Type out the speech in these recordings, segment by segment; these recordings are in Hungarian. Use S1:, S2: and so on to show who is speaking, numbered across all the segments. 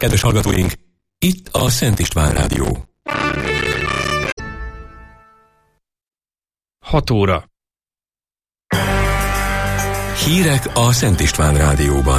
S1: Kedves hallgatóink, itt a Szent István Rádió.
S2: 6 óra.
S1: Hírek a Szent István Rádióban.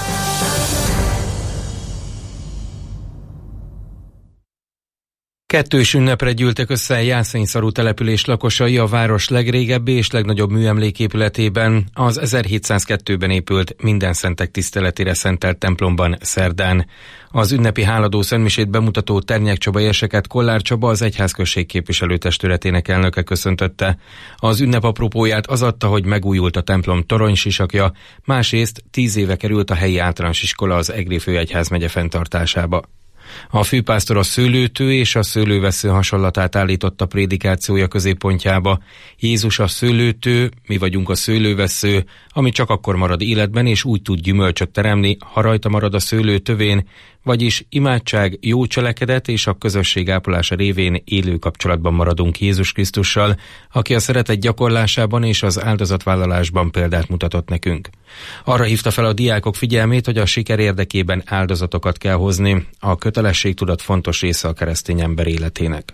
S2: Kettős ünnepre gyűltek össze a Jászényszarú település lakosai a város legrégebbi és legnagyobb műemléképületében, az 1702-ben épült Mindenszentek tiszteletére szentelt templomban szerdán. Az ünnepi háladó szentmisét bemutató Ternyák Csaba érseket Kollár Csaba, az egyházközség képviselőtestületének elnöke köszöntötte. Az ünnep apropóját az adta, hogy megújult a templom toronysisakja, másrészt 10 éve került a helyi általános iskola az Egri főegyházmegye fenntartásába. A főpásztor a szőlőtő és a szőlővesző hasonlatát állította prédikációja középpontjába. Jézus a szőlőtő, mi vagyunk a szőlővesző, ami csak akkor marad életben és úgy tud gyümölcsöt teremni, ha rajta marad a szőlő tövén, vagyis imádság, jó cselekedet és a közösség ápolása révén élő kapcsolatban maradunk Jézus Krisztussal, aki a szeretet gyakorlásában és az áldozatvállalásban példát mutatott nekünk. Arra hívta fel a diákok figyelmét, hogy a siker érdekében áldozatokat kell hozni, a kötelességtudat fontos része a keresztény ember életének.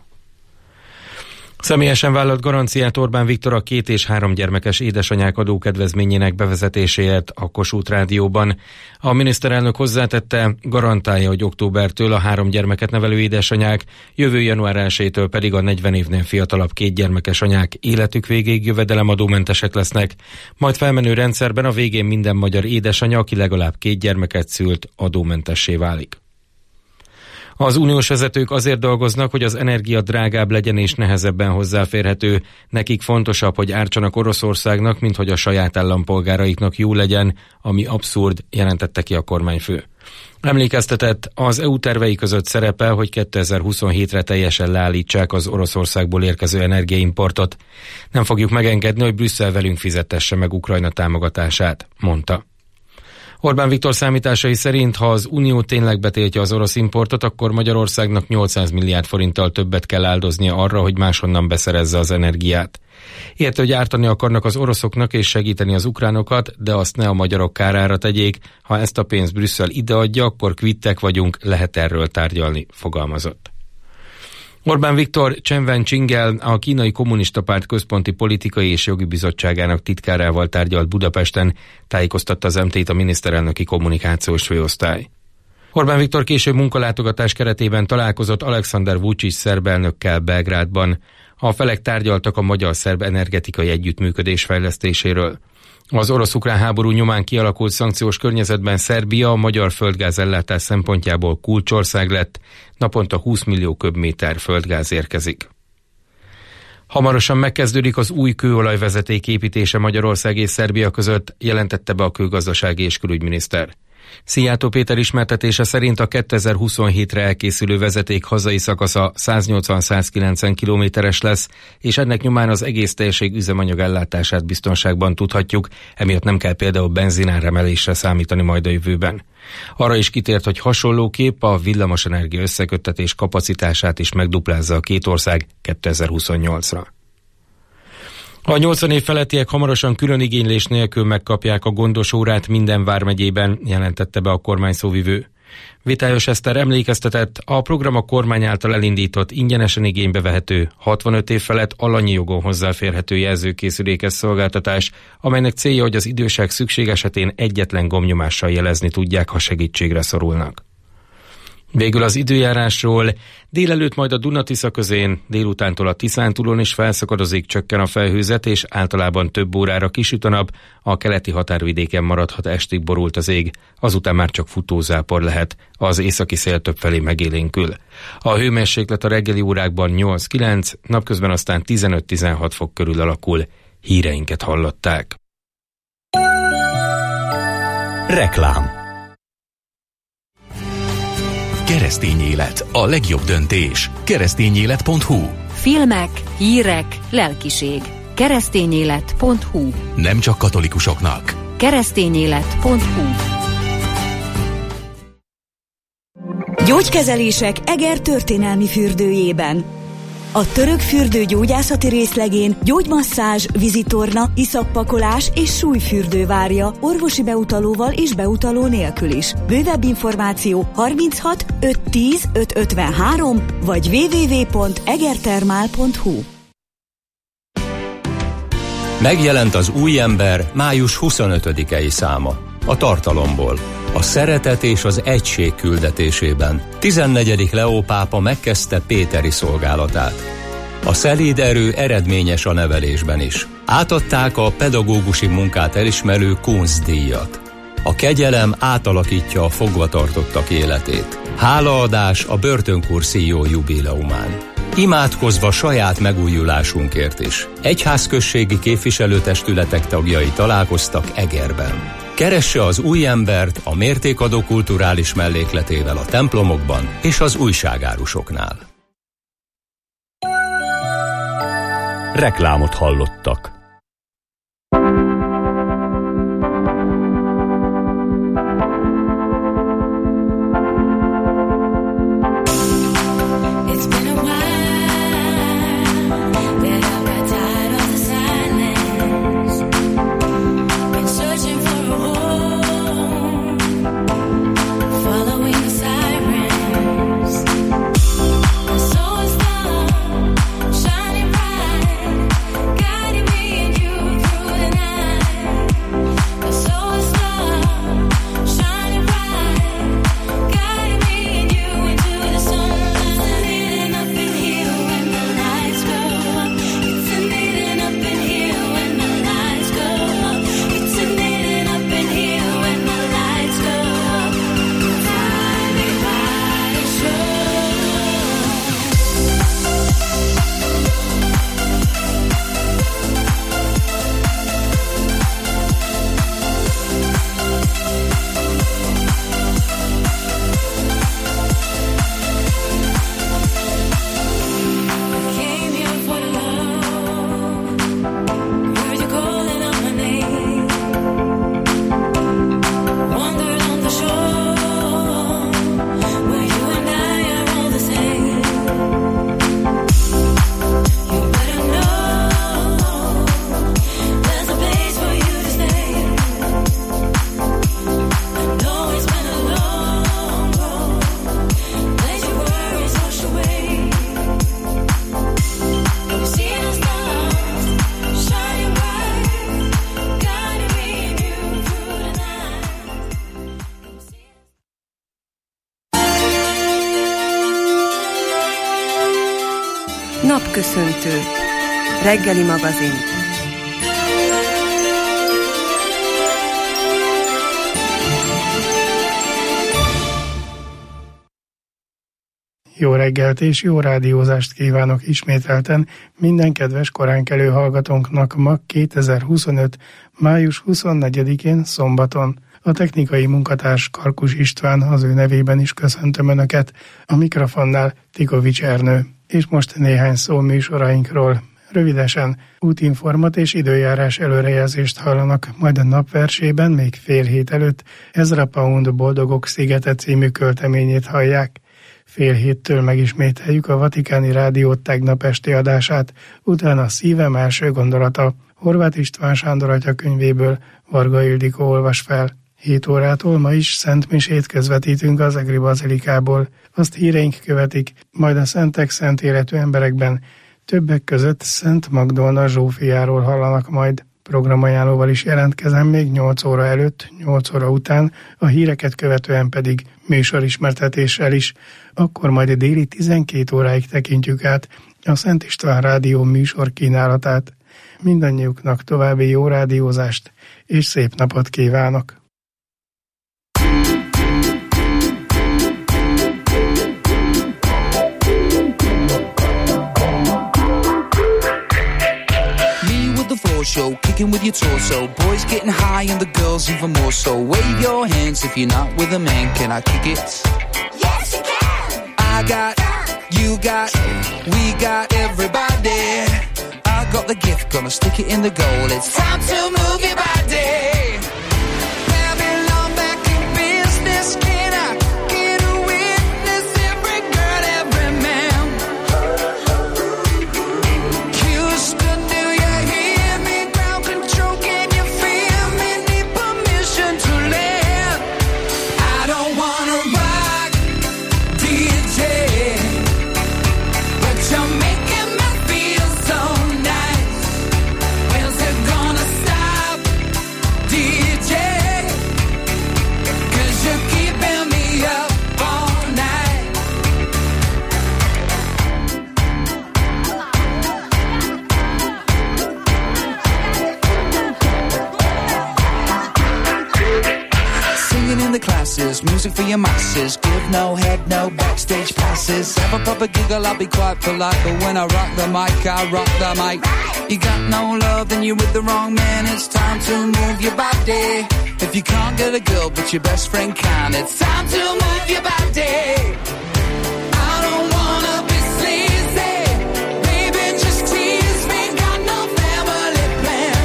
S2: Személyesen vállalt garanciát Orbán Viktor a 2 és 3 gyermekes édesanyák adókedvezményének bevezetéséért a Kossuth Rádióban. A miniszterelnök hozzátette, garantálja, hogy októbertől a 3 gyermeket nevelő édesanyák, jövő január 1-től pedig a 40 évnél fiatalabb 2 gyermekes anyák életük végéig jövedelemadómentesek lesznek, majd felmenő rendszerben a végén minden magyar édesanya, aki legalább 2 gyermeket szült, adómentessé válik. Az uniós vezetők azért dolgoznak, hogy az energia drágább legyen és nehezebben hozzáférhető. Nekik fontosabb, hogy ártsanak Oroszországnak, mint hogy a saját állampolgáraiknak jó legyen, ami abszurd, jelentette ki a kormányfő. Emlékeztetett, az EU tervei között szerepel, hogy 2027-re teljesen leállítsák az Oroszországból érkező energiaimportot. Nem fogjuk megengedni, hogy Brüsszel velünk fizetesse meg Ukrajna támogatását, mondta. Orbán Viktor számításai szerint, ha az Unió tényleg betiltja az orosz importot, akkor Magyarországnak 800 milliárd forinttal többet kell áldoznia arra, hogy máshonnan beszerezze az energiát. Érte, hogy ártani akarnak az oroszoknak és segíteni az ukránokat, de azt ne a magyarok kárára tegyék. Ha ezt a pénzt Brüsszel ideadja, akkor kvittek vagyunk, lehet erről tárgyalni, fogalmazott. Orbán Viktor Chen Wenqinggel, a Kínai Kommunista Párt Központi Politikai és Jogi Bizottságának titkárával tárgyalt Budapesten, tájékoztatta az MT-t a miniszterelnöki kommunikációs főosztály. Orbán Viktor később munkalátogatás keretében találkozott Alexander Vučić szerb elnökkel Belgrádban. A felek tárgyaltak a magyar-szerb energetikai együttműködés fejlesztéséről. Az orosz-ukrán háború nyomán kialakult szankciós környezetben Szerbia a magyar földgáz ellátás szempontjából kulcsország lett, naponta 20 millió köbméter földgáz érkezik. Hamarosan megkezdődik az új kőolajvezeték építése Magyarország és Szerbia között, jelentette be a kőgazdasági és külügyminiszter. Szijjártó Péter ismertetése szerint a 2027-re elkészülő vezeték hazai szakasza 180-190 kilométeres lesz, és ennek nyomán az egész térség üzemanyag ellátását biztonságban tudhatjuk, emiatt nem kell például benzináremelésre számítani majd a jövőben. Arra is kitért, hogy hasonlóképp a villamosenergia összeköttetés kapacitását is megduplázza a két ország 2028-ra. A 80 év felettiek hamarosan külön igénylés nélkül megkapják a gondosórát minden vármegyében, jelentette be a kormány szóvivő. Vitályos Eszter emlékeztetett, a program a kormány által elindított ingyenesen igénybe vehető, 65 év felett alanyi jogon hozzáférhető jelzőkészülékes szolgáltatás, amelynek célja, hogy az idősek szükség esetén egyetlen gombnyomással jelezni tudják, ha segítségre szorulnak. Végül az időjárásról: délelőtt majd a Duna-Tisza közén, délutántól a Tiszántúlon is felszakadozik, csökken a felhőzet, és általában több órára kisüt a nap, a keleti határvidéken maradhat estig borult az ég, azután már csak futózápor lehet, az északi szél többfelé megélénkül. A hőmérséklet a reggeli órákban 8-9, napközben aztán 15-16 fok körül alakul. Híreinket hallották.
S3: Reklám. Keresztény élet, a legjobb döntés. Keresztényélet.hu.
S4: Filmek, hírek, lelkiség. Keresztényélet.hu.
S3: Nem csak katolikusoknak.
S4: Keresztényélet.hu.
S5: Gyógykezelések Eger történelmi fürdőjében. A Török fürdő gyógyászati részlegén gyógymasszázs, vizitorna, iszappakolás és súlyfürdő várja orvosi beutalóval és beutaló nélkül is. Bővebb információ 36 510 553 vagy www.egertermál.hu.
S6: Megjelent az Új ember május 25-i száma. A tartalomból. A szeretet és az egység küldetésében 14. Leó pápa megkezdte péteri szolgálatát. A szelíd erő eredményes a nevelésben is. Átadták a pedagógusi munkát elismerő Kunstdíjat. A kegyelem átalakítja a fogvatartottak életét. Hálaadás a börtönkurszíjó jubileumán. Imádkozva saját megújulásunkért is. Egyházközségi képviselőtestületek tagjai találkoztak Egerben. Keresse az Új embert a mértékadó kulturális mellékletével a templomokban és az újságárusoknál.
S3: Reklámot hallottak.
S7: Napköszöntő. Reggeli magazin.
S8: Jó reggelt és jó rádiózást kívánok ismételten minden kedves koránkelő hallgatónknak ma 2025. május 24-én szombaton. A technikai munkatárs Karkus István, az ő nevében is köszöntöm Önöket, a mikrofonnál Tikovics Ernő. És most néhány szó műsorainkról. Rövidesen útinformat és időjárás előrejelzést hallanak, majd a napversében még fél hét előtt Ezra Pound Boldogok szigete című költeményét hallják. Fél héttől megismételjük a Vatikáni Rádió tegnap esti adását, utána a Szívem első gondolata, Horváth István Sándor atya könyvéből Varga Ildikó olvas fel. 7 órától ma is szentmisét közvetítünk az Egri Bazilikából. Azt híreink követik, majd a szentek szent életű emberekben többek között Szent Magdolna Zsófiáról hallanak majd. Programajánlóval is jelentkezem még 8 óra előtt, 8 óra után, a híreket követően pedig műsorismertetéssel is. Akkor majd a déli 12 óráig tekintjük át a Szent István Rádió műsor kínálatát. Mindannyiuknak további jó rádiózást és szép napot kívánok!
S9: Show, kicking with your torso. Boys getting high and the girls even more so. Wave your hands if you're not with a man. Can I kick it?
S10: Yes, you can.
S9: I got, you got, we got everybody. I got the gift, gonna stick it in the goal. It's time to move your body. Babylon back in business. Can I get a witness? Every girl, every man. music for your masses. Give no head, no backstage passes. Have a proper giggle, I'll be quite polite, but when I rock the mic, I rock the mic. You got no love, then you're with the wrong man. It's time to move your body. If you can't get a girl, but your best friend can, it's time to move your body. I don't wanna be sleazy, baby, just tease me. Got no family plan.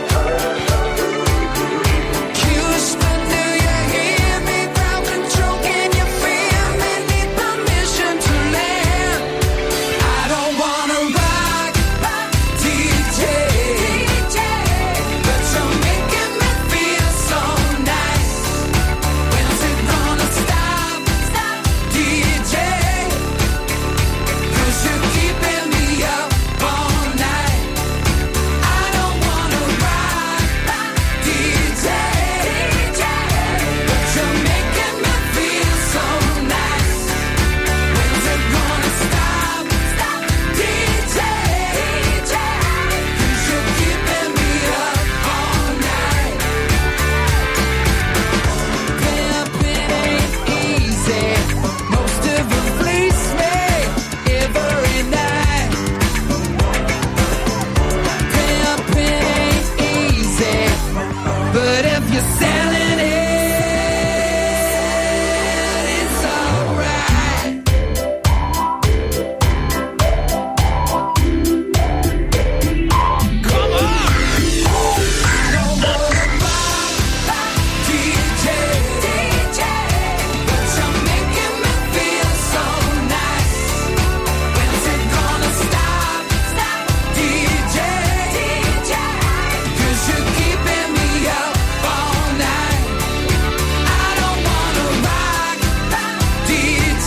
S9: Houston, do you hear me? Crowd control, can you feel me? Need permission to land. I don't wanna rock, DJ, but you're making me feel so nice. When's it gonna stop, DJ? 'Cause you're keeping me up all night. I don't wanna rock, DJ, but you're making me feel so nice. When's it gonna stop, DJ? 'Cause you're keeping me up all night. Pimping ain't easy. Most of them fleece me every night. Pimping ain't easy, but if you're selling it, it's alright. Come on! I don't wanna rock, DJ, but you're making me feel so nice. When's it gonna stop, DJ? 'Cause you're keeping me up all night. I don't wanna rock, DJ,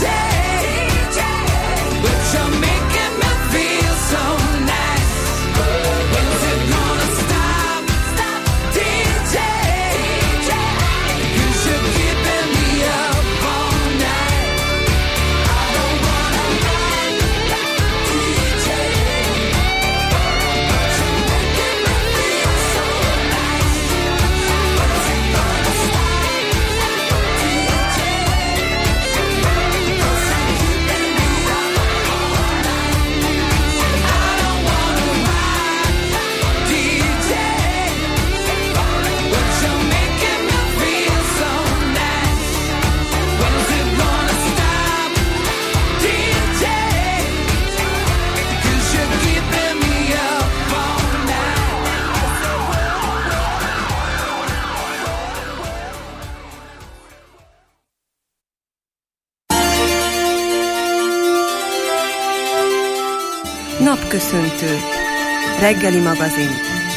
S9: but you're making me feel so nice. When's it gonna stop, DJ? 'Cause you're keeping me up all night. I don't wanna rock, DJ, but you're making me feel so nice. When's it gonna stop, DJ? 'Cause you're keeping me up all night. I don't wanna rock, DJ, but you're making me feel so nice. When's it gonna stop, DJ? 'Cause you're keeping me up all
S7: Napköszöntő. Reggeli magazin.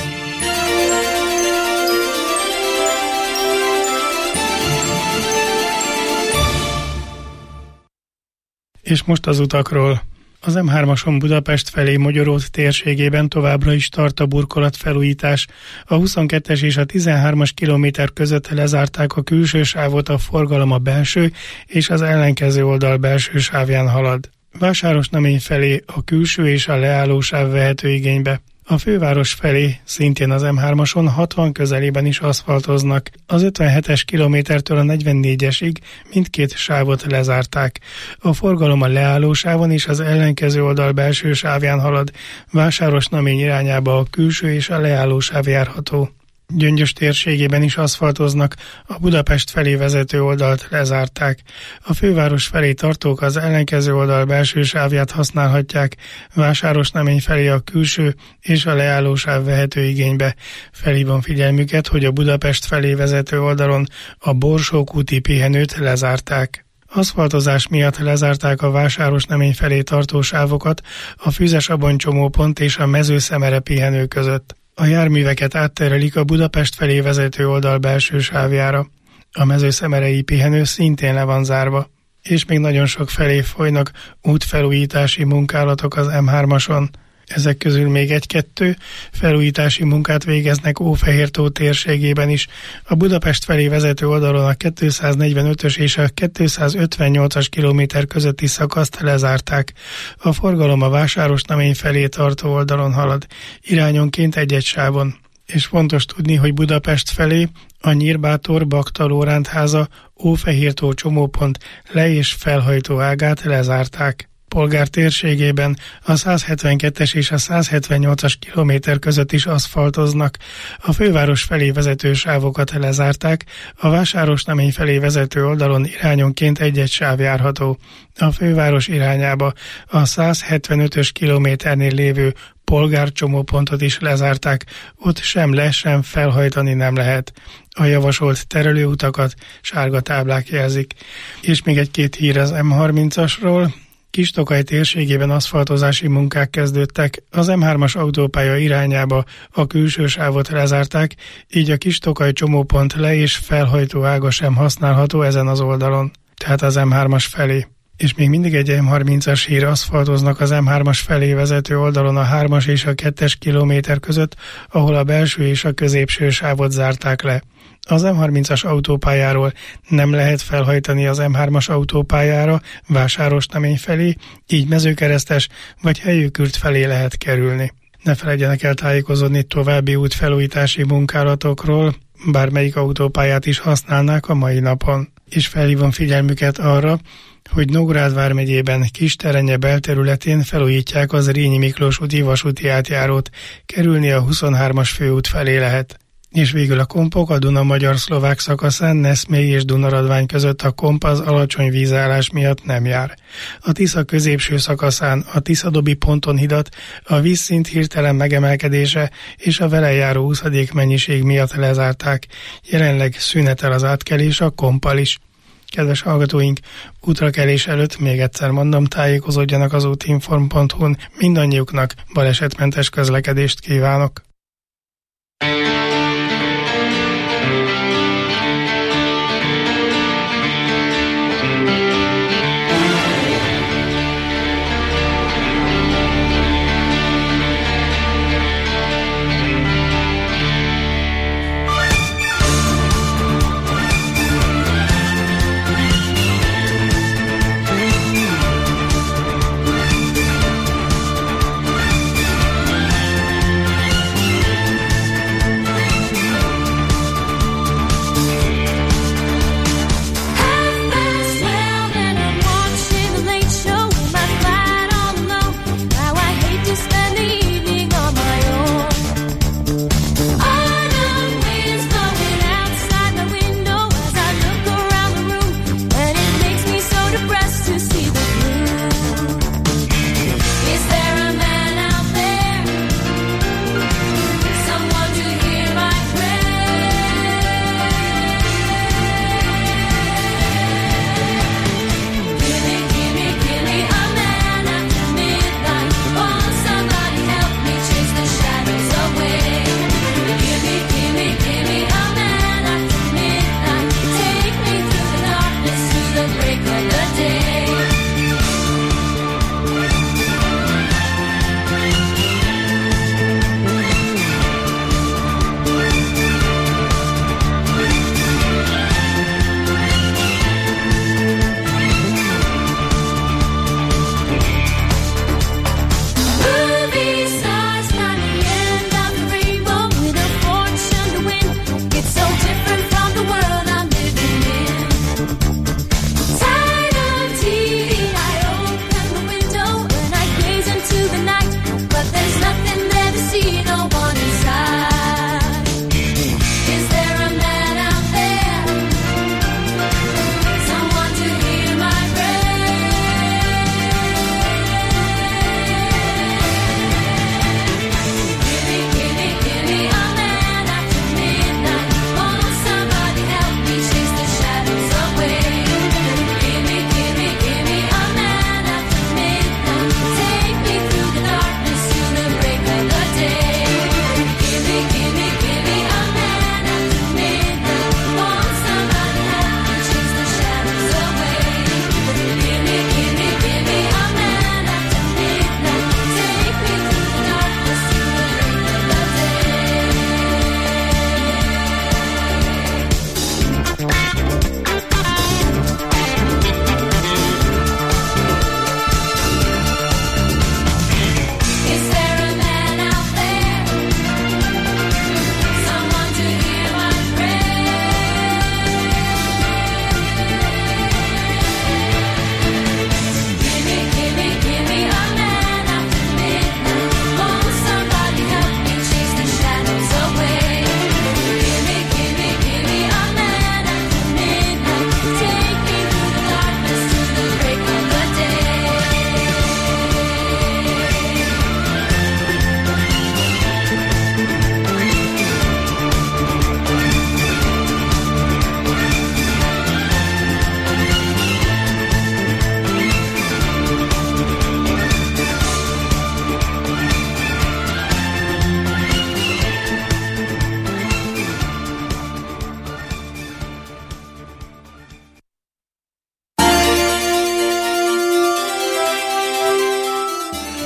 S8: És most az utakról. Az M3-ason Budapest felé Mogyorót térségében továbbra is tart a burkolatfelújítás. A 22-es és a 13-as kilométer között lezárták a külső sávot, a forgalom a belső és az ellenkező oldal belső sávján halad. Vásárosnamény felé a külső és a leálló sáv vehető igénybe. A főváros felé szintén az M3-ason 60 közelében is aszfaltoznak. Az 57-es kilométertől a 44-esig mindkét sávot lezárták. A forgalom a leálló sávon és az ellenkező oldal belső sávján halad. Vásárosnamény irányába a külső és a leálló sáv járható. Gyöngyös térségében is aszfaltoznak, a Budapest felé vezető oldalt lezárták. A főváros felé tartók az ellenkező oldal belső sávját használhatják, Vásárosnamény felé a külső és a leálló sáv vehető igénybe. Felhívom figyelmüket, hogy a Budapest felé vezető oldalon a Borsók úti pihenőt lezárták. Aszfaltozás miatt lezárták a Vásárosnamény felé tartó sávokat a Füzesabony csomópont és a Mezőszemere pihenő között. A járműveket átterelik a Budapest felé vezető oldal belső sávjára. A Mezőszemerei pihenő szintén le van zárva. És még nagyon sok felé folynak útfelújítási munkálatok az M3-ason. Ezek közül még egy-kettő felújítási munkát végeznek Ófehértó térségében is. A Budapest felé vezető oldalon a 245-ös és a 258-as kilométer közötti szakaszt lezárták. A forgalom a Vásárosnamény felé tartó oldalon halad, irányonként egy-egy sávon. És fontos tudni, hogy Budapest felé a Nyírbátor-Bakta-Lórántháza Ófehértó csomópont le- és felhajtó ágát lezárták. Polgár térségében a 172-es és a 178-as kilométer között is aszfaltoznak. A főváros felé vezető sávokat lezárták, a Vásárosnamény felé vezető oldalon irányonként egy-egy sáv járható. A főváros irányába a 175-ös kilométernél lévő polgárcsomópontot is lezárták, ott sem le, sem felhajtani nem lehet. A javasolt terelőutakat sárga táblák jelzik. És még egy-két hír az M30-asról. Kis-Tokaj térségében aszfaltozási munkák kezdődtek, az M3-as autópálya irányába a külső sávot lezárták, így a Kis-Tokaj csomópont le- és felhajtó ága sem használható ezen az oldalon, tehát az M3-as felé. És még mindig egy M30-as hír, aszfaltoznak az M3-as felé vezető oldalon a 3-as és a 2-es kilométer között, ahol a belső és a középső sávot zárták le. Az M30-as autópályáról nem lehet felhajtani az M3-as autópályára Vásárosnamény felé, így Mezőkeresztes vagy Helyőkürt felé lehet kerülni. Ne feledjenek el tájékozódni további útfelújítási munkálatokról, bármelyik autópályát is használnák a mai napon. És felhívom figyelmüket arra, hogy Nógrád vármegyében Kisterenye belterületén felújítják az Rényi Miklós úti vasúti átjárót, kerülni a 23-as főút felé lehet. És végül a kompok a Duna-Magyar-Szlovák szakaszán Neszmély és Dunaradvány között a komp az alacsony vízállás miatt nem jár. A Tisza középső szakaszán a Tiszadobi ponton hidat a vízszint hirtelen megemelkedése és a vele járó úszadék mennyiség miatt lezárták. Jelenleg szünetel az átkelés a kompal is. Kedves hallgatóink, útrakelés előtt még egyszer mondom, tájékozódjanak az útinform.hu-n, mindannyiuknak balesetmentes közlekedést kívánok.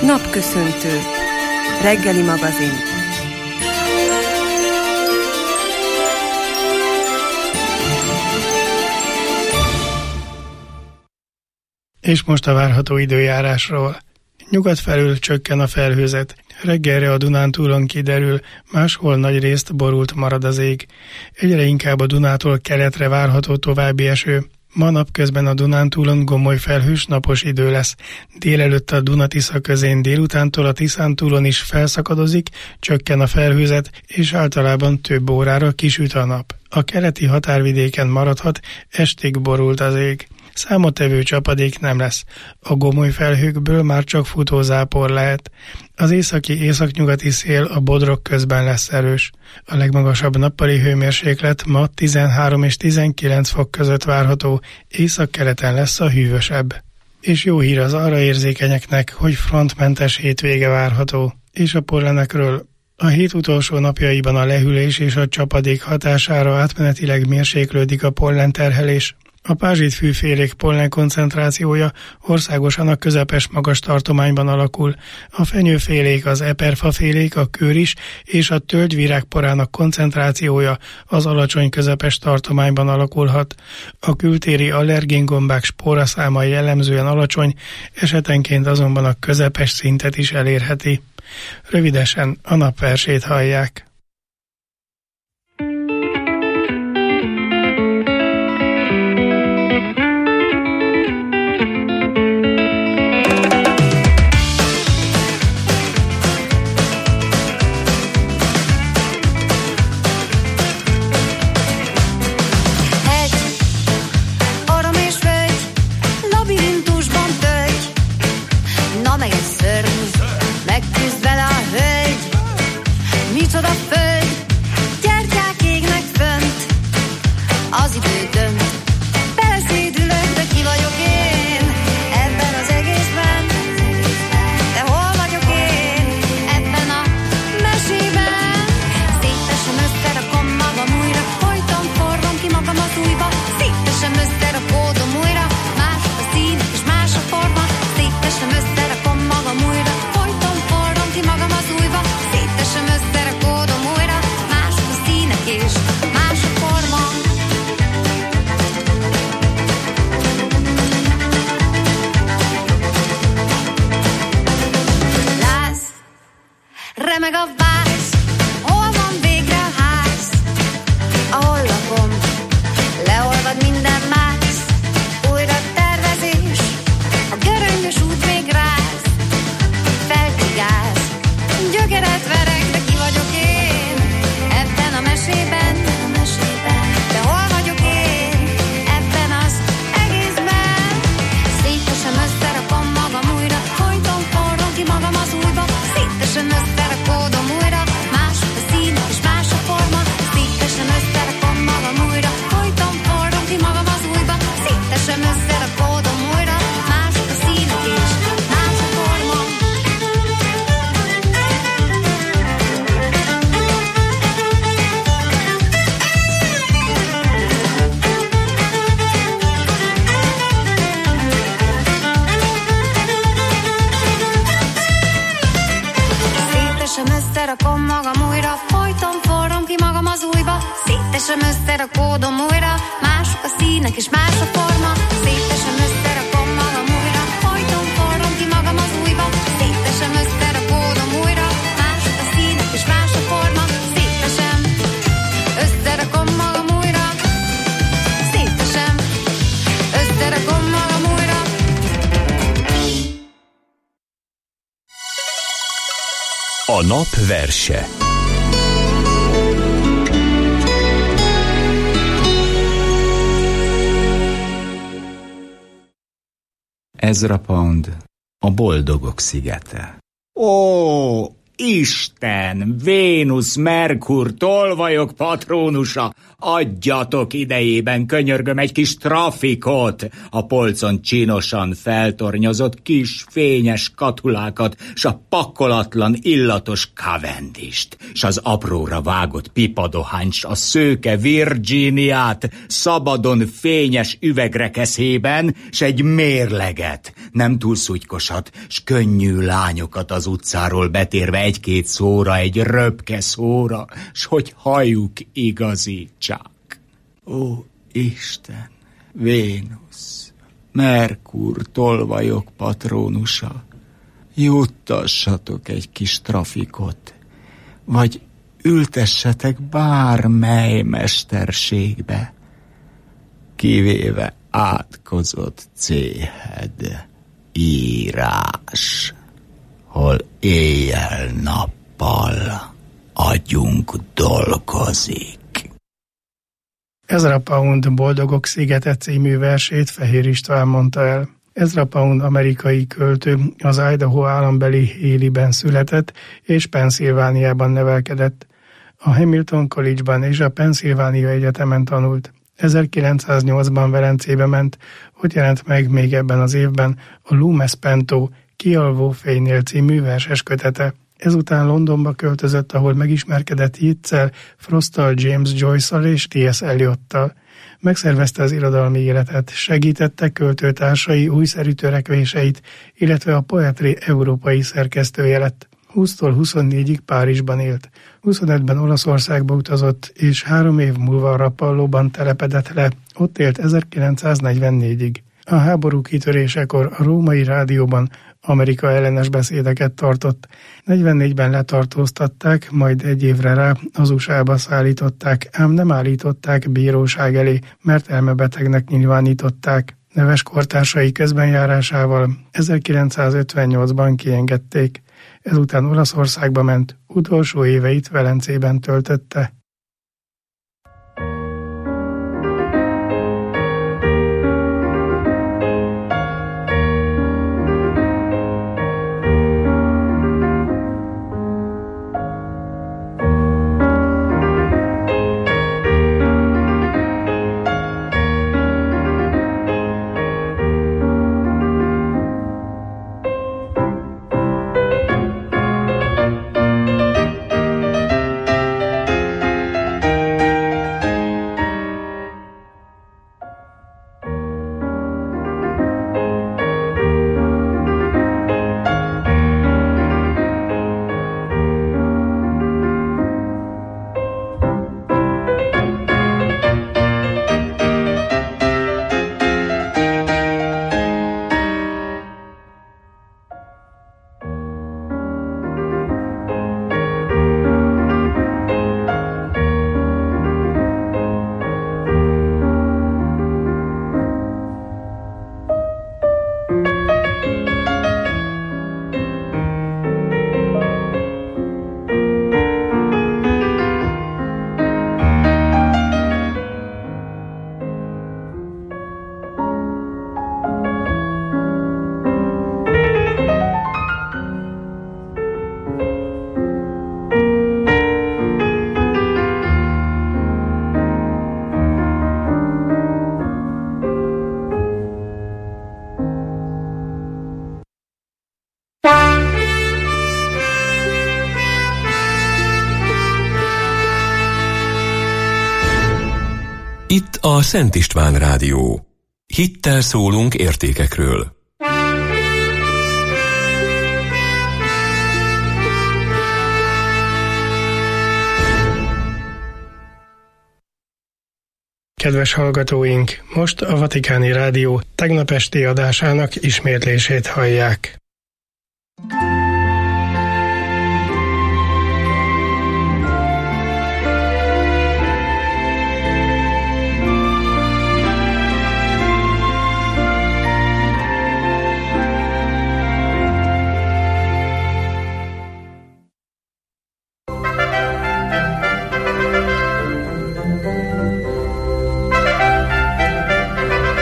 S7: Napköszöntő. Reggeli magazin.
S8: És most a várható időjárásról. Nyugat felől csökken a felhőzet. Reggelre a Dunántúlon kiderül, máshol nagyrészt borult marad az ég. Egyre inkább a Dunától keletre várható további eső. Ma napközben a Dunántúlon gomoly felhős napos idő lesz. Délelőtt a Duna-Tisza közén, délutántól a Tiszántúlon is felszakadozik, csökken a felhőzet, és általában több órára kisüt a nap. A keleti határvidéken maradhat, estig borult az ég. Számottevő csapadék nem lesz. A gomoly felhőkből már csak futózápor lehet. Az északi-északnyugati szél a Bodrog közben lesz erős. A legmagasabb nappali hőmérséklet ma 13 és 19 fok között várható, északkeleten lesz a hűvösebb. És jó hír az arra érzékenyeknek, hogy frontmentes hétvége várható. És a pollenekről. A hét utolsó napjaiban a lehűlés és a csapadék hatására átmenetileg mérséklődik a pollenterhelés. A pázsitfűfélék pollen koncentrációja országosan a közepes magas tartományban alakul. A fenyőfélék, az eperfafélék, a kőris és a tölgyvirágporának koncentrációja az alacsony közepes tartományban alakulhat. A kültéri allergéngombák spóraszáma jellemzően alacsony, esetenként azonban a közepes szintet is elérheti. Rövidesen a napversét hallják.
S3: A nap verse.
S11: Ezra Pound, a boldogok szigete. Ó, Isten, Vénusz, Merkur, tolvajok patrónusa, adjatok idejében, könyörgöm, egy kis trafikot, a polcon csinosan feltornyozott kis fényes katulákat, s a pakolatlan illatos Cavendist, s az apróra vágott pipadohányt, s a szőke Virginiát, szabadon fényes üvegrekeszében, s egy mérleget, nem túl szutykosat, s könnyű lányokat az utcáról betérve egy-két szóra, egy röpke szóra, s hogy hajuk igazítsák. Ó, Isten, Vénusz, Merkur, tolvajok patrónusa, juttassatok egy kis trafikot, vagy ültessetek bármely mesterségbe, kivéve átkozott céhed, írás, hol éjjel-nappal agyunk dolgozik.
S8: Ezra Pound Boldogok szigete című versét Fehér István mondta el. Ezra Pound amerikai költő az Idaho állambeli Haleyben született és Pennsylvániában nevelkedett. A Hamilton College-ban és a Pennsylvania Egyetemen tanult. 1908-ban Velencébe ment, ott jelent meg még ebben az évben a Loomis Pento Kialvó fénynél című verses kötete. Ezután Londonba költözött, ahol megismerkedett Yeatsel, Frosttal, James Joyce-al és T.S. Eliottal. Megszervezte az irodalmi életet, segítette költőtársai újszerű törekvéseit, illetve a Poetry európai szerkesztője lett. 20-tól 24-ig Párizsban élt. 25-ben Olaszországba utazott, és 3 év múlva Rapallóban telepedett le. Ott élt 1944-ig. A háború kitörésekor a Római Rádióban Amerika ellenes beszédeket tartott. 44-ben letartóztatták, majd 1 évre rá az USA-ba szállították, ám nem állították bíróság elé, mert elmebetegnek nyilvánították. Neves kortársai közbenjárásával 1958-ban kiengedték. Ezután Olaszországba ment, utolsó éveit Velencében töltötte.
S1: Itt a Szent István Rádió. Hittel szólunk értékekről.
S8: Kedves hallgatóink, most a Vatikáni Rádió tegnap esti adásának ismétlését hallják.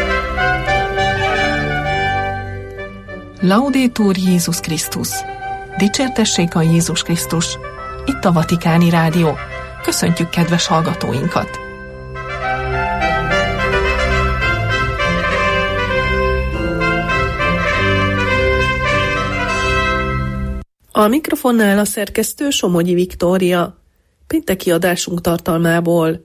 S12: Laudetur Jézus Krisztus! Dicsértessék a Jézus Krisztus! Itt a Vatikáni Rádió. Köszöntjük kedves hallgatóinkat! A mikrofonnál a szerkesztő Somogyi Viktória. Pénteki adásunk tartalmából.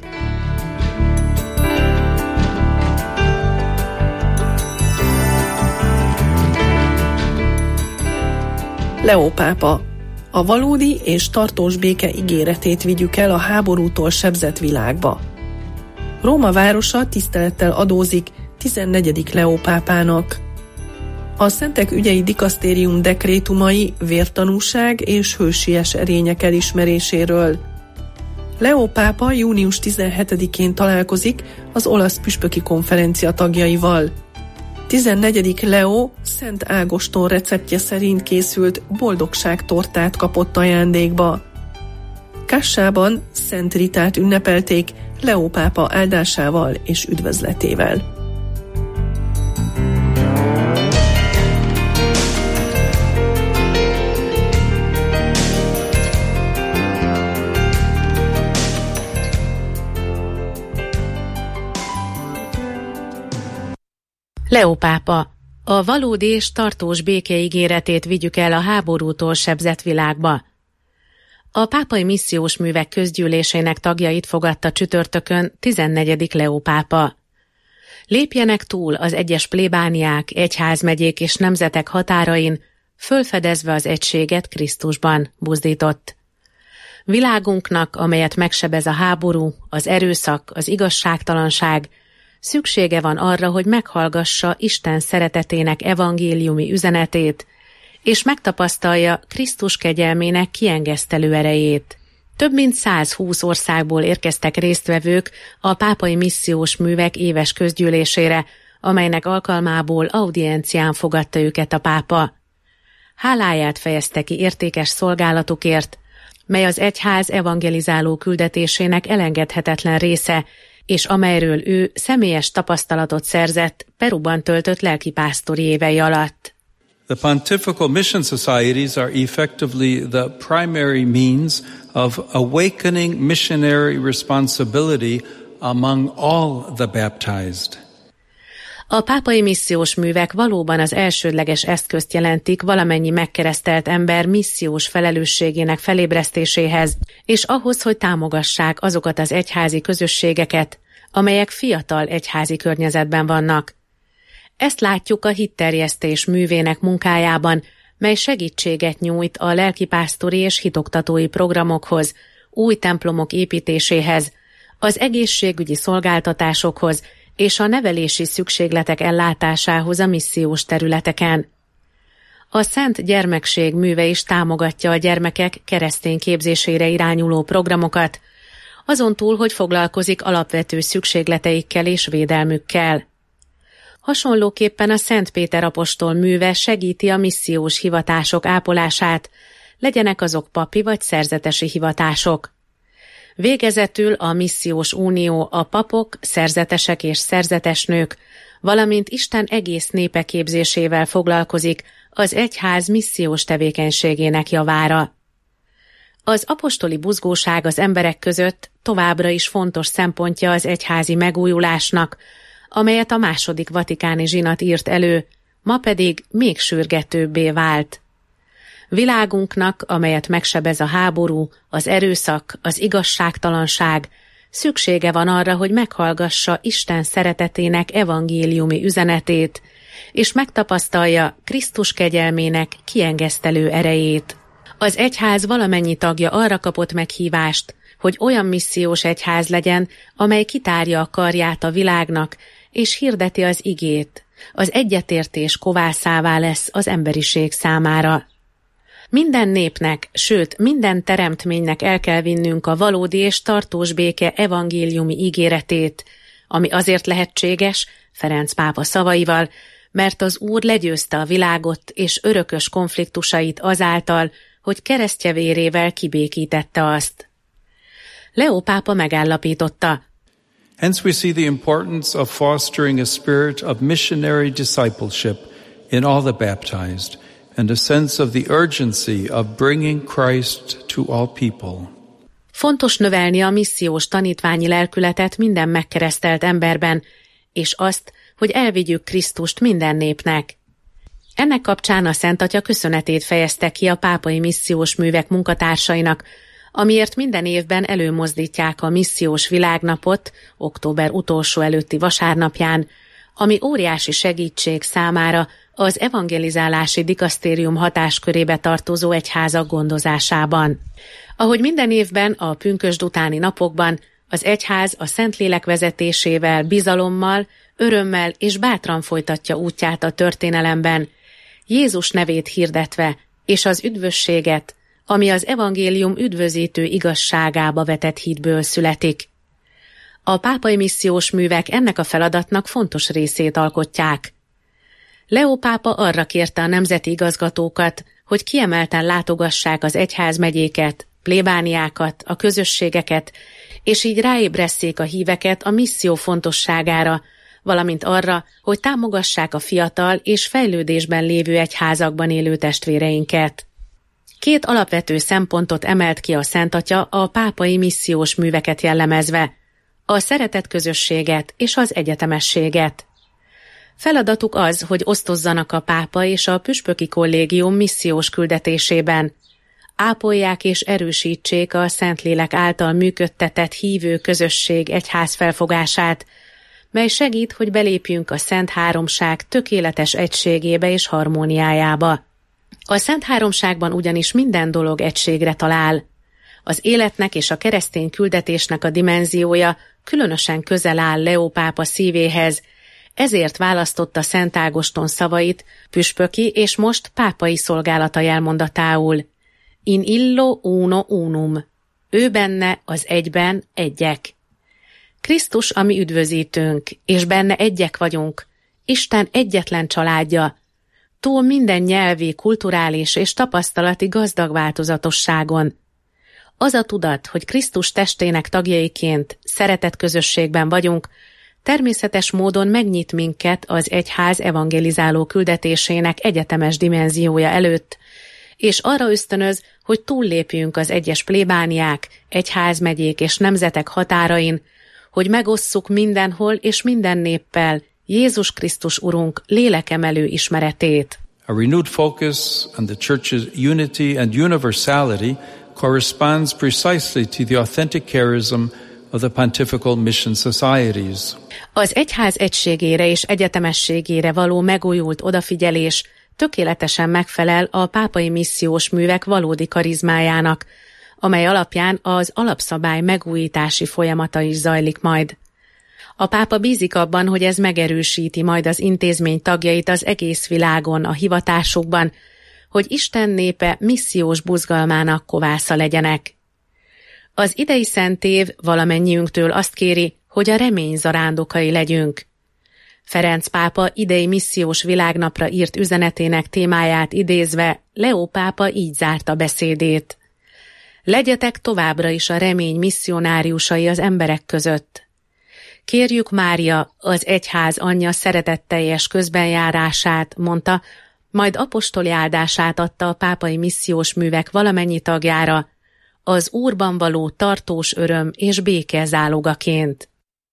S12: Leó pápa. A valódi és tartós béke ígéretét vigyük el a háborútól sebzett világba. Róma városa tisztelettel adózik 14. Leó pápának. A Szentek ügyei dikasztérium dekrétumai, vértanúság és hősies erények elismeréséről. Leó pápa június 17-én találkozik az olasz püspöki konferencia tagjaival. 14. Leó Szent Ágoston receptje szerint készült boldogságtortát kapott ajándékba. Kassában Szent Ritát ünnepelték Leó pápa áldásával és üdvözletével.
S13: Leó pápa, a valódi és tartós béke ígéretét vigyük el a háborútól sebzett világba. A pápai missziós művek közgyűlésének tagjait fogadta csütörtökön 14. Leó pápa. Lépjenek túl az egyes plébániák, egyházmegyék és nemzetek határain, fölfedezve az egységet Krisztusban, buzdított. Világunknak, amelyet megsebez a háború, az erőszak, az igazságtalanság, szüksége van arra, hogy meghallgassa Isten szeretetének evangéliumi üzenetét, és megtapasztalja Krisztus kegyelmének kiengesztelő erejét. Több mint 120 országból érkeztek résztvevők a pápai missziós művek éves közgyűlésére, amelynek alkalmából audiencián fogadta őket a pápa. Háláját fejezte ki értékes szolgálatukért, mely az egyház evangelizáló küldetésének elengedhetetlen része, és amelyről ő személyes tapasztalatot szerzett Peruban töltött lelkipásztori évei alatt.
S14: The Pontifical Mission Societies are effectively the primary means of awakening missionary responsibility among all the baptized.
S13: A pápai missziós művek valóban az elsődleges eszközt jelentik valamennyi megkeresztelt ember missziós felelősségének felébresztéséhez, és ahhoz, hogy támogassák azokat az egyházi közösségeket, amelyek fiatal egyházi környezetben vannak. Ezt látjuk a hitterjesztés művének munkájában, mely segítséget nyújt a lelkipásztori és hitoktatói programokhoz, új templomok építéséhez, az egészségügyi szolgáltatásokhoz és a nevelési szükségletek ellátásához a missziós területeken. A Szent Gyermekség műve is támogatja a gyermekek keresztény képzésére irányuló programokat, azon túl, hogy foglalkozik alapvető szükségleteikkel és védelmükkel. Hasonlóképpen a Szent Péter apostol műve segíti a missziós hivatások ápolását, legyenek azok papi vagy szerzetesi hivatások. Végezetül a Missziós Unió a papok, szerzetesek és szerzetesnők, valamint Isten egész népe képzésével foglalkozik az egyház missziós tevékenységének javára. Az apostoli buzgóság az emberek között továbbra is fontos szempontja az egyházi megújulásnak, amelyet a második vatikáni zsinat írt elő, ma pedig még sürgetőbbé vált. Világunknak, amelyet megsebez a háború, az erőszak, az igazságtalanság, szüksége van arra, hogy meghallgassa Isten szeretetének evangéliumi üzenetét, és megtapasztalja Krisztus kegyelmének kiengesztelő erejét. Az egyház valamennyi tagja arra kapott meghívást, hogy olyan missziós egyház legyen, amely kitárja a karját a világnak, és hirdeti az igét, az egyetértés kovászává lesz az emberiség számára. Minden népnek, sőt minden teremtménynek el kell vinnünk a valódi és tartós béke evangéliumi ígéretét, ami azért lehetséges, Ferenc pápa szavaival, mert az Úr legyőzte a világot és örökös konfliktusait azáltal, hogy keresztje vérével kibékítette azt. Leó pápa megállapította.
S14: Hence we see the importance of fostering a spirit of missionary discipleship in all the baptized, and a sense of the urgency of bringing Christ to all people.
S13: Fontos növelni a missziós tanítványi lelkületet minden megkeresztelt emberben, és azt, hogy elvigyük Krisztust minden népnek. Ennek kapcsán a Szent Atya köszönetét fejezte ki a pápai missziós művek munkatársainak, amiért minden évben előmozdítják a missziós világnapot október utolsó előtti vasárnapján, ami óriási segítség számára az evangelizálási dikasztérium hatáskörébe tartozó egyházak gondozásában. Ahogy minden évben a pünkösd utáni napokban az egyház a Szentlélek vezetésével, bizalommal, örömmel és bátran folytatja útját a történelemben, Jézus nevét hirdetve és az üdvösséget, ami az evangélium üdvözítő igazságába vetett hitből születik. A pápai missziós művek ennek a feladatnak fontos részét alkotják. Leó pápa arra kérte a nemzeti igazgatókat, hogy kiemelten látogassák az egyházmegyéket, plébániákat, a közösségeket, és így ráébresszék a híveket a misszió fontosságára, valamint arra, hogy támogassák a fiatal és fejlődésben lévő egyházakban élő testvéreinket. Két alapvető szempontot emelt ki a Szent Atya a pápai missziós műveket jellemezve, a szeretett közösséget és az egyetemességet. Feladatuk az, hogy osztozzanak a pápa és a püspöki kollégium missziós küldetésében, ápolják és erősítsék a Szentlélek által működtetett hívő közösség egyház felfogását, mely segít, hogy belépjünk a Szent Háromság tökéletes egységébe és harmóniájába. A Szent Háromságban ugyanis minden dolog egységre talál. Az életnek és a keresztény küldetésnek a dimenziója különösen közel áll Leó pápa szívéhez, ezért választotta Szent Ágoston szavait püspöki és most pápai szolgálata jelmondatául. In illo uno unum. Ő benne az egyben egyek. Krisztus a mi üdvözítőnk, és benne egyek vagyunk, Isten egyetlen családja, túl minden nyelvi, kulturális és tapasztalati gazdag változatosságon. Az a tudat, hogy Krisztus testének tagjaiként szeretett közösségben vagyunk, természetes módon megnyit minket az egyház evangelizáló küldetésének egyetemes dimenziója előtt, és arra ösztönöz, hogy túllépjünk az egyes plébániák, egyházmegyék és nemzetek határain, hogy megosszuk mindenhol és minden néppel Jézus Krisztus Urunk lélekemelő ismeretét.
S14: A renewed focus on the Church's unity and universality corresponds precisely to the authentic charism of the Pontifical Mission Societies.
S13: Az egyház egységére és egyetemességére való megújult odafigyelés tökéletesen megfelel a pápai missziós művek valódi karizmájának, amely alapján az alapszabály megújítási folyamata is zajlik majd. A pápa bízik abban, hogy ez megerősíti majd az intézmény tagjait az egész világon a hivatásukban, hogy Isten népe missziós buzgalmának kovásza legyenek. Az idei szentév valamennyiünktől azt kéri, hogy a remény zarándokai legyünk. Ferenc pápa idei missziós világnapra írt üzenetének témáját idézve Leó pápa így zárta beszédét. Legyetek továbbra is a remény misszionáriusai az emberek között. Kérjük Mária, az egyház anyja szeretetteljes közbenjárását, mondta, majd apostoli áldását adta a pápai missziós művek valamennyi tagjára, az Úrban való tartós öröm és béke zálogaként.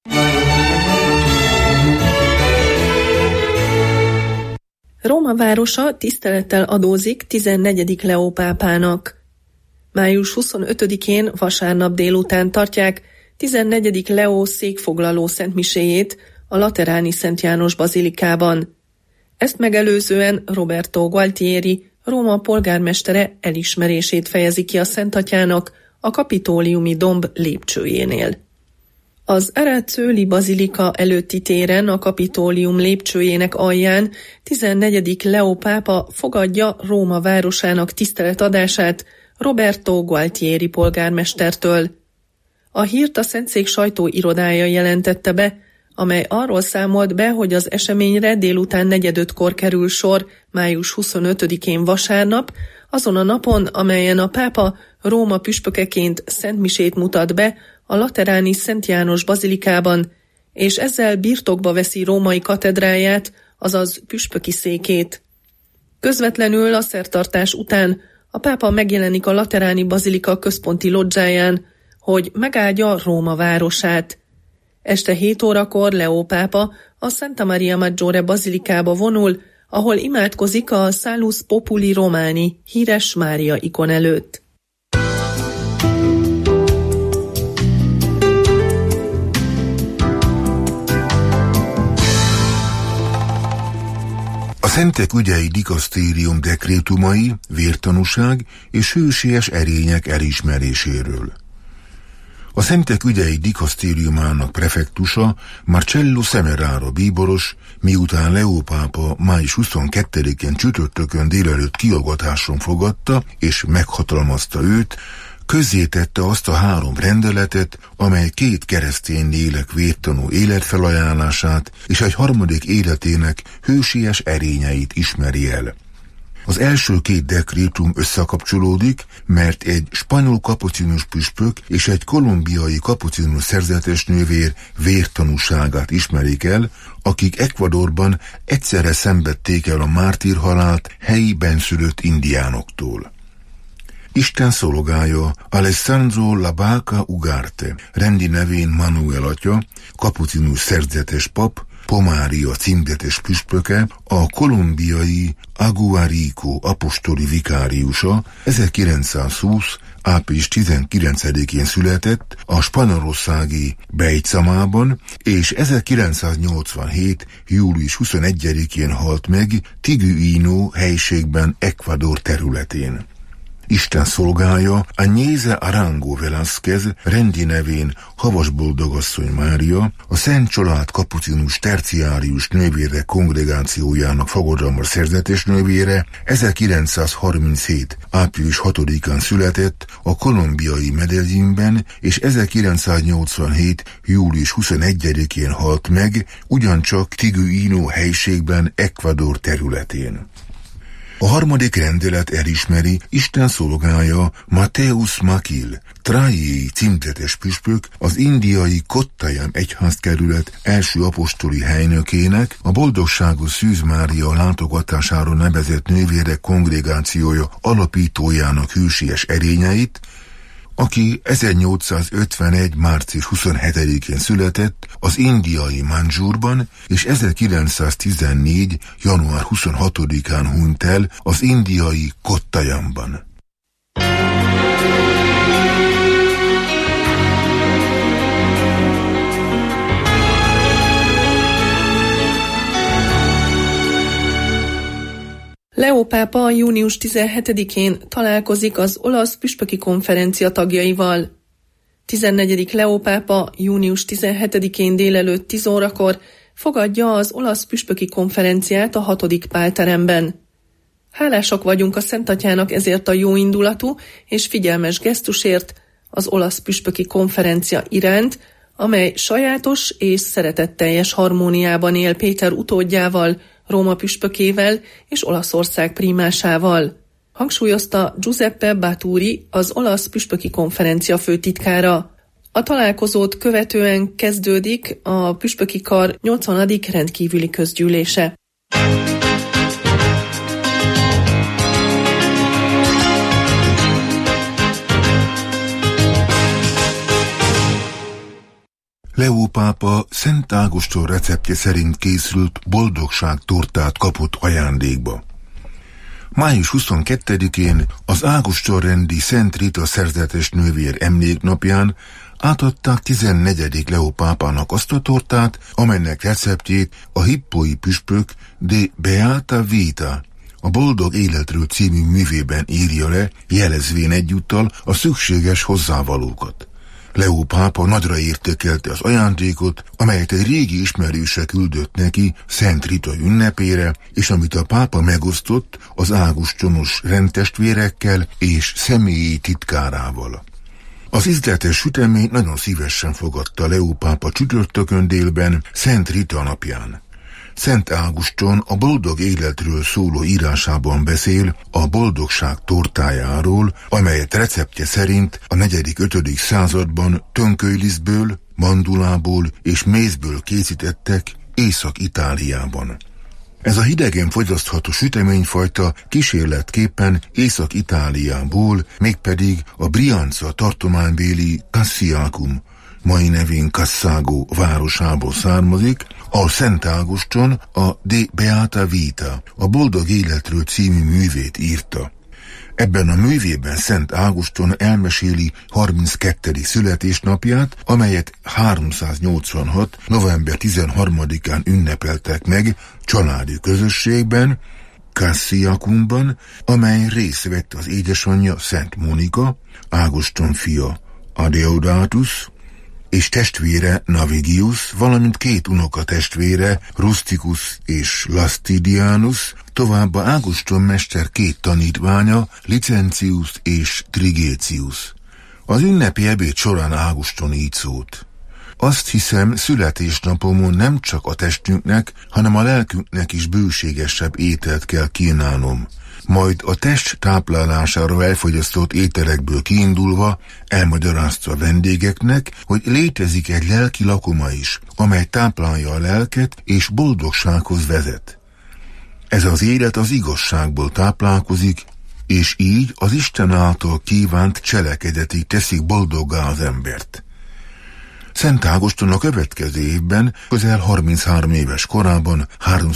S12: Róma városa tisztelettel adózik 14. Leó pápának. Május 25-én vasárnap délután tartják 14. Leó székfoglaló szentmiséjét a Lateráni Szent János bazilikában. Ezt megelőzően Roberto Gualtieri, Róma polgármestere elismerését fejezi ki a Szent Atyának a Kapitóliumi domb lépcsőjénél. Az Aracoeli bazilika előtti téren a Kapitólium lépcsőjének alján 14. Leó pápa fogadja Róma városának tiszteletadását Roberto Gualtieri polgármestertől. A hírt a Szentszék sajtóirodája jelentette be, amely arról számolt be, hogy az eseményre délután 4:05-kor kerül sor május 25-én vasárnap, azon a napon, amelyen a pápa Róma püspökeként szentmisét mutat be a Lateráni Szent János bazilikában, és ezzel birtokba veszi római katedráját, azaz püspöki székét. Közvetlenül a szertartás után a pápa megjelenik a Lateráni Bazilika központi lodzsáján, hogy megáldja Róma városát. Este 7 órakor Leó pápa a Santa Maria Maggiore bazilikába vonul, ahol imádkozik a Salus Populi Romani híres Mária ikon előtt.
S15: A Szentek ügyei dikasztérium dekrétumai, vértanúság és hősies erények elismeréséről. A Szentek ügyei dikasztériumának prefektusa Marcello Semeraro bíboros, miután Leó pápa május 22-én csütörtökön délelőtt kihallgatáson fogadta és meghatalmazta őt, közzétette azt a 3 rendeletet, amely 2 keresztény lélek vértanú életfelajánlását és egy harmadik életének hősies erényeit ismeri el. Az első 2 dekrétum összekapcsolódik, mert egy spanyol kapucinus püspök és egy kolumbiai kapucinus szerzetes nővér vértanúságát ismerik el, akik Ecuadorban egyszerre szenvedték el a mártírhalált helyi benszülött indiánoktól. Isten szolgája Alessandro Labaca Ugarte, rendi nevén Manuel atya, kapucinus szerzetes pap, Pomária címzetes püspöke, a kolumbiai Aguarico apostoli vikáriusa 1920. április 19-én született a spanyolországi Bejcamában, és 1987. július 21-én halt meg Tiguino helységben Ecuador területén. Isten szolgája Agnese Arango Velázquez, rendi nevén Havasboldogasszony Mária, a Szent Család kapucinus terciárius nővérek kongregációjának fogadalmas szerzetes nővére 1937. április 6-án született a kolumbiai Medellinben, és 1987. július 21-én halt meg ugyancsak Tiguino helységben Ecuador területén. A harmadik rendelet elismeri Isten szolgája Mateusz Makil, trájéi címzetes püspök, az indiai Kottayam egyházkerület első apostoli helynökének, a Boldogságos Szűz Mária látogatására nevezett nővérek kongregációja alapítójának hősies erényeit, aki 1851. március 27-én született az indiai Manjurban, és 1914. január 26-án hunyt el az indiai Kottayamban.
S12: Leó pápa június 17-én találkozik az olasz püspöki konferencia tagjaival. 14. Leó pápa június 17-én délelőtt 10 órakor fogadja az olasz püspöki konferenciát a 6. Pálteremben. Hálásak vagyunk a Szent Atyának ezért a jóindulatú és figyelmes gesztusért az olasz püspöki konferencia iránt, amely sajátos és szeretetteljes harmóniában él Péter utódjával, Róma püspökével és Olaszország prímásával, hangsúlyozta Giuseppe Baturi, az olasz püspöki konferencia főtitkára. A találkozót követően kezdődik a püspöki kar 80. rendkívüli közgyűlése.
S15: Leó pápa Szent Ágoston receptje szerint készült boldogságtortát kapott ajándékba. Május 22-én az Ágoston-rendi Szent Rita szerzetes nővér emléknapján átadták 14. Leó pápának azt a tortát, amelynek receptjét a hippói püspök de Beata Vita a Boldog életről című művében írja le, jelezvén egyúttal a szükséges hozzávalókat. Leó pápa nagyra értékelte az ajándékot, amelyet egy régi ismerőse küldött neki Szent Rita ünnepére, és amit a pápa megosztott az ágostonos rendtestvérekkel és személyi titkárával. Az ízletes süteményt nagyon szívesen fogadta Leó pápa csütörtökön délben, Szent Rita napján. Szent Ágoston a boldog életről szóló írásában beszél a boldogság tortájáról, amelyet receptje szerint a 4.-5. században tönkölylisztből, mandulából és mézből készítettek Észak-Itáliában. Ez a hidegen fogyasztható süteményfajta kísérletképpen Észak-Itáliából, mégpedig a Brianza tartománybéli Cassiacum, mai nevén Cassago városából származik, ahol Szent Ágoston a De Beata Vita, a Boldog Életről című művét írta. Ebben a művében Szent Ágoston elmeséli 32. születésnapját, amelyet 386. november 13-án ünnepeltek meg családi közösségben, Cassiacumban, amely részt vett az édesanyja Szent Monika, Ágoston fia Adeodatus, és testvére Navigius, valamint 2 unoka testvére, Rusticus és Lastidianus, továbbá Ágoston mester 2 tanítványa, Licentius és Trigetius. Az ünnepi ebéd során Ágoston így szólt: azt hiszem, születésnapomon nem csak a testünknek, hanem a lelkünknek is bőségesebb ételt kell kínálnom. Majd a test táplálására elfogyasztott ételekből kiindulva elmagyarázta a vendégeknek, hogy létezik egy lelki lakoma is, amely táplálja a lelket és boldogsághoz vezet. Ez az élet az igazságból táplálkozik, és így az Isten által kívánt cselekedetig teszik boldoggá az embert. Szent Ágoston a következő évben, közel 33 éves korában,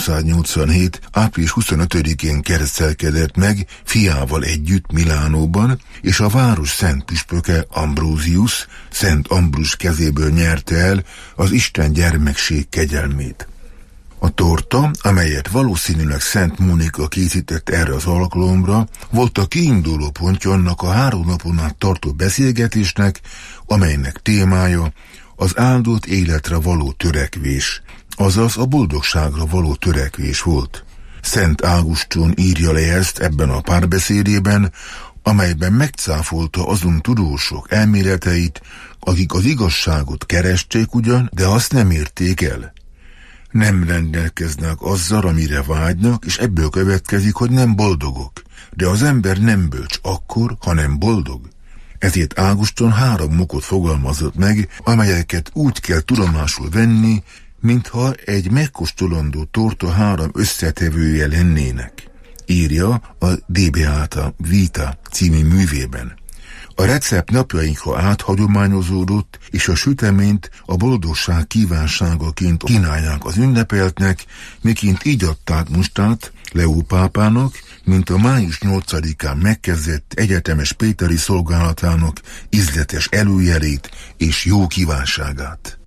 S15: 387. április 25-én keresztelkedett meg fiával együtt Milánóban, és a város szent püspöke Ambrosius Szent Ambrus kezéből nyerte el az Isten gyermekség kegyelmét. A torta, amelyet valószínűleg Szent Monika készített erre az alkalomra, volt a kiinduló pontja annak a 3 napon át tartó beszélgetésnek, amelynek témája az áldott életre való törekvés, azaz a boldogságra való törekvés volt. Szent Ágoston írja le ezt ebben a párbeszédében, amelyben megcáfolta azon tudósok elméleteit, akik az igazságot keresték ugyan, de azt nem érték el. Nem rendelkeznek azzal, amire vágynak, és ebből következik, hogy nem boldogok. De az ember nem bölcs akkor, ha nem boldog. Ezért Ágoston 3 okot fogalmazott meg, amelyeket úgy kell tudomásul venni, mintha egy megkóstolandó torta 3 összetevője lennének, írja a De Beata Vita című művében. A recept napjainkra áthagyományozódott, és a süteményt a boldogság kívánságaként kínálják az ünnepeltnek, miként így adták most át Leó pápának, mint a május 8-án megkezdett egyetemes péteri szolgálatának ízletes előjelét és jó kívánságát.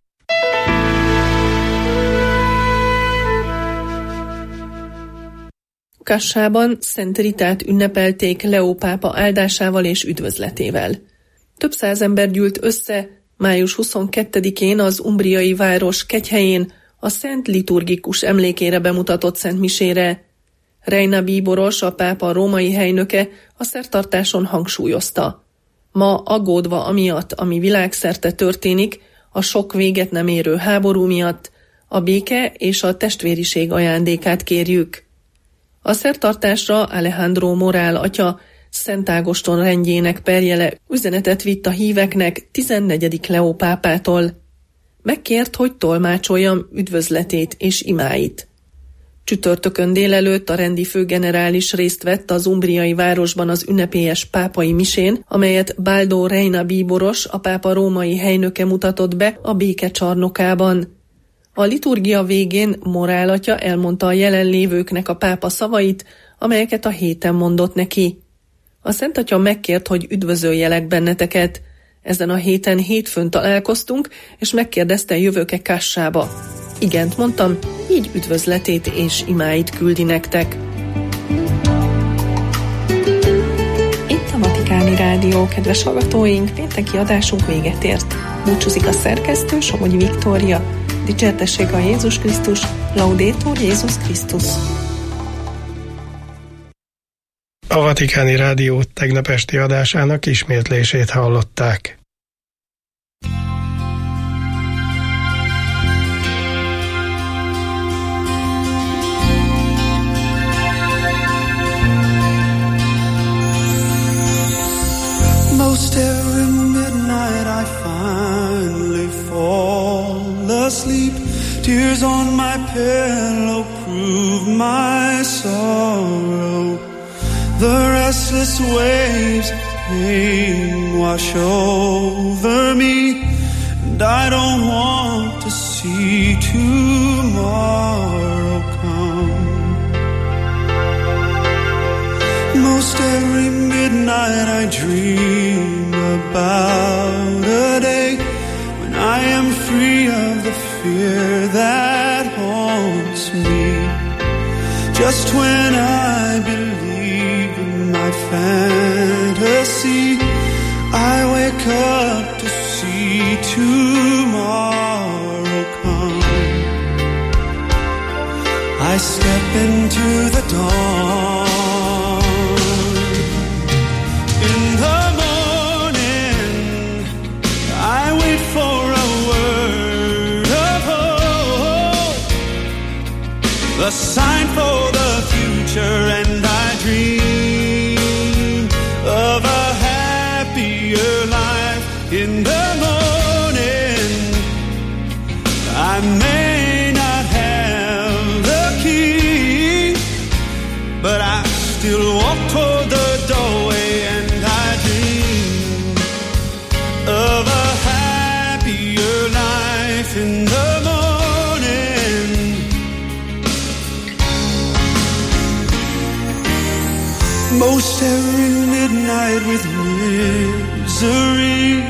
S12: Kassában Szent Ritát ünnepelték Leó pápa áldásával és üdvözletével. Több száz ember gyűlt össze május 22-én az umbriai város kegyhelyén a szent liturgikus emlékére bemutatott szentmisére. Reina Bíboros, a pápa római helynöke a szertartáson hangsúlyozta: ma aggódva amiatt, ami világszerte történik, a sok véget nem érő háború miatt, a béke és a testvériség ajándékát kérjük. A szertartásra Alejandro Morál atya, Szent Ágoston rendjének perjele üzenetet vitt a híveknek 14. Leó pápától. Megkért, hogy tolmácsoljam üdvözletét és imáit. Csütörtökön délelőtt a rendi főgenerális részt vett az umbriai városban az ünnepélyes pápai misén, amelyet Baldo Reina Bíboros, a pápa római helynöke mutatott be a béke csarnokában. A liturgia végén Morál atya elmondta a jelenlévőknek a pápa szavait, amelyeket a héten mondott neki. A Szent Atya megkért, hogy üdvözöljelek benneteket. Ezen a héten hétfőn találkoztunk, és megkérdezte, jövök-e Kassába. Igent mondtam, így üdvözletét és imáit küldi nektek. Itt a Vatikáni Rádió, kedves hallgatóink, pénteki adásunk véget ért. Búcsúzik a szerkesztő, Somogyi Viktória. Dicsértessék a Jézus Krisztus, Laudetur Jézus Krisztus.
S8: A Vatikáni Rádió tegnap esti adásának ismétlését hallották.
S16: Most every midnight I finally fall asleep, tears on my pillow prove my sorrow. The restless waves of pain wash over me, and I don't want to see tomorrow come. Most every midnight I dream about a day when I am free of the fear that haunts me. Just when I believe in my fantasy, I wake up to see tomorrow come. I step into the dawn. In the morning, I wait for a word of hope, a sign for the future, and I dream of a happier life. In the morning, I may not have the key, but I still walk toward the doorway, and I dream of a happier life. In the morning, most every midnight with misery,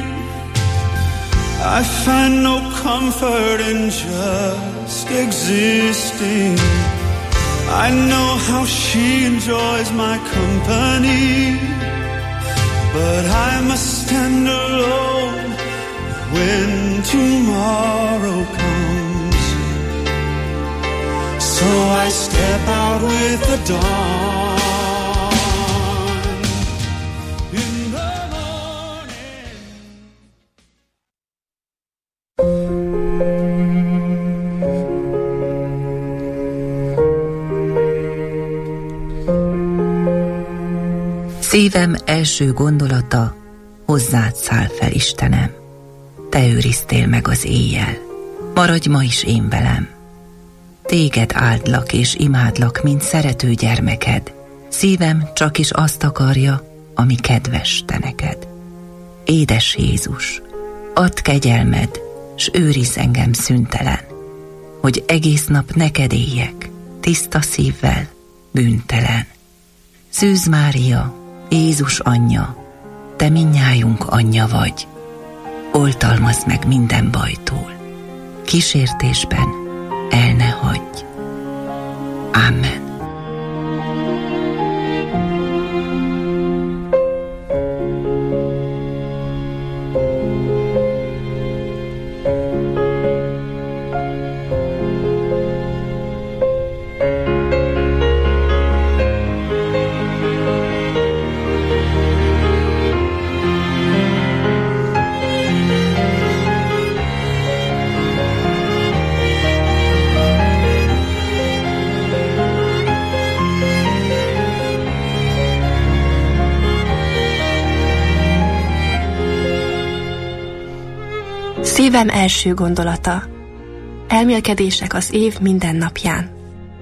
S16: I find no comfort in just existing. I know how she enjoys my company, but I must stand alone when tomorrow comes. So I step out with the dawn.
S17: Szívem első gondolata, hozzád száll fel, Istenem. Te őriztél meg az éjjel, maradj ma is én velem. Téged áldlak és imádlak, mint szerető gyermeked. Szívem csak is azt akarja, ami kedves te neked. Édes Jézus, add kegyelmed, s őrizz engem szüntelen, hogy egész nap neked éljek, tiszta szívvel, bűntelen. Szűz Mária, Jézus anyja, te mindnyájunk anyja vagy, oltalmazd meg minden bajtól, kísértésben el ne hagyj. Amen.
S18: Szívem első gondolata. Elmélkedések az év minden napján.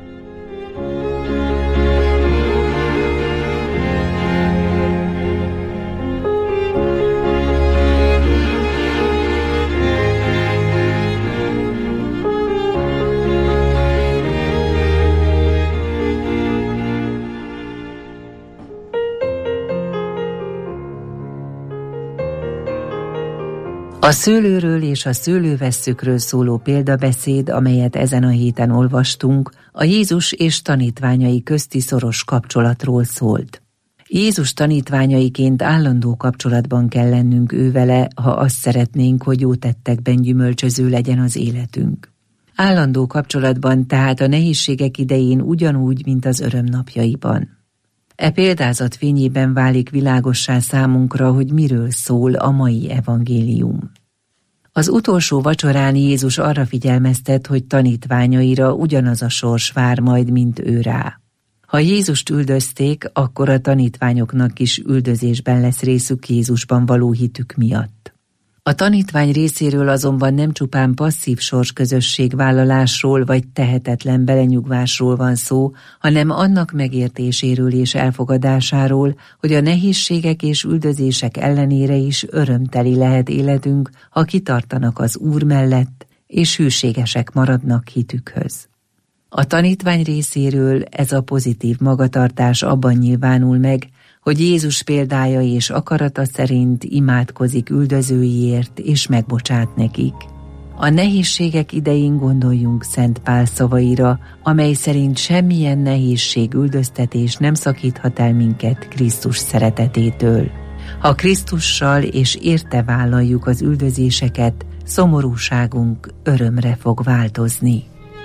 S17: A szőlőről és a szőlővesszükről szóló példabeszéd, amelyet ezen a héten olvastunk, a Jézus és tanítványai közti szoros kapcsolatról szólt. Jézus tanítványaiként állandó kapcsolatban kell lennünk ővele, ha azt szeretnénk, hogy jó tettekben gyümölcsöző legyen az életünk. Állandó kapcsolatban tehát a nehézségek idején ugyanúgy, mint az öröm napjaiban. E példázat fényében válik világossá számunkra, hogy miről szól a mai evangélium. Az utolsó vacsorán Jézus arra figyelmeztet, hogy tanítványaira ugyanaz a sors vár majd, mint ő rá. Ha Jézust üldözték, akkor a tanítványoknak is üldözésben lesz részük Jézusban való hitük miatt. A tanítvány részéről azonban nem csupán passzív sorsközösségvállalásról vagy tehetetlen belenyugvásról van szó, hanem annak megértéséről és elfogadásáról, hogy a nehézségek és üldözések ellenére is örömteli lehet életünk, ha kitartanak az Úr mellett, és hűségesek maradnak hitükhöz. A tanítvány részéről ez a pozitív magatartás abban nyilvánul meg, hogy Jézus példája és akarata szerint imádkozik üldözőiért és megbocsát nekik. A nehézségek idején gondoljunk Szent Pál szavaira, amely szerint semmilyen nehézség, üldöztetés nem szakíthat el minket Krisztus szeretetétől. Ha Krisztussal és érte vállaljuk az üldözéseket, szomorúságunk örömre fog változni.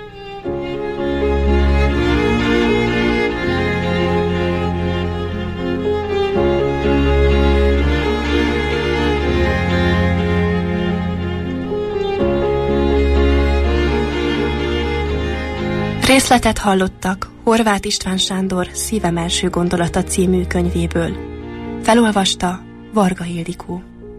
S18: Részletet hallottak Horváth István Sándor Szívem első gondolata című könyvéből. Felolvasta Varga Ildikó.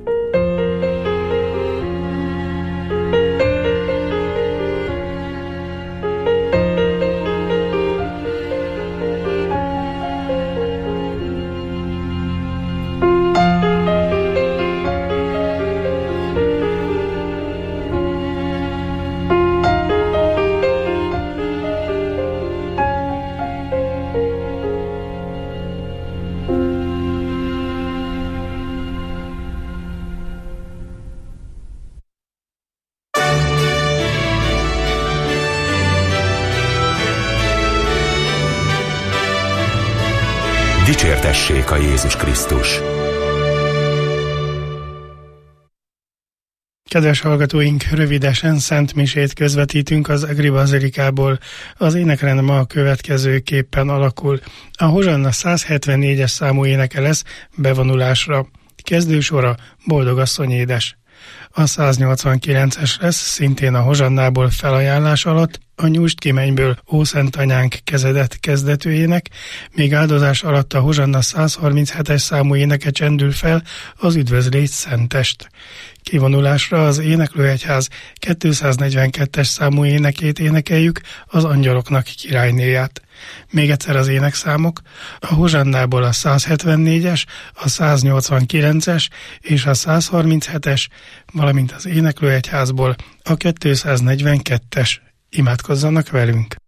S1: Dicsértessék a Jézus Krisztus!
S8: Kedves hallgatóink, rövidesen szentmisét közvetítünk az Egri Bazilikából. Az énekrend ma a következőképpen alakul. A Hozsanna 174-es számú éneke lesz bevonulásra. Kezdősora Boldogasszony édes. A 189-es lesz szintén a Hozsannából felajánlás alatt, a Nyújtsd ki mennyből, Ó Szent Anyánk kezedet kezdetőjének, még áldozás alatt a Hozsanna 137-es számú éneke csendül fel, az Üdvözlégy Szentest. Kivonulásra az Éneklőegyház 242-es számú énekét énekeljük, az Angyaloknak királynéját. Még egyszer az énekszámok: a Hozsannából a 174-es, a 189-es és a 137-es, valamint az Éneklőegyházból a 242-es. Imádkozzanak velünk!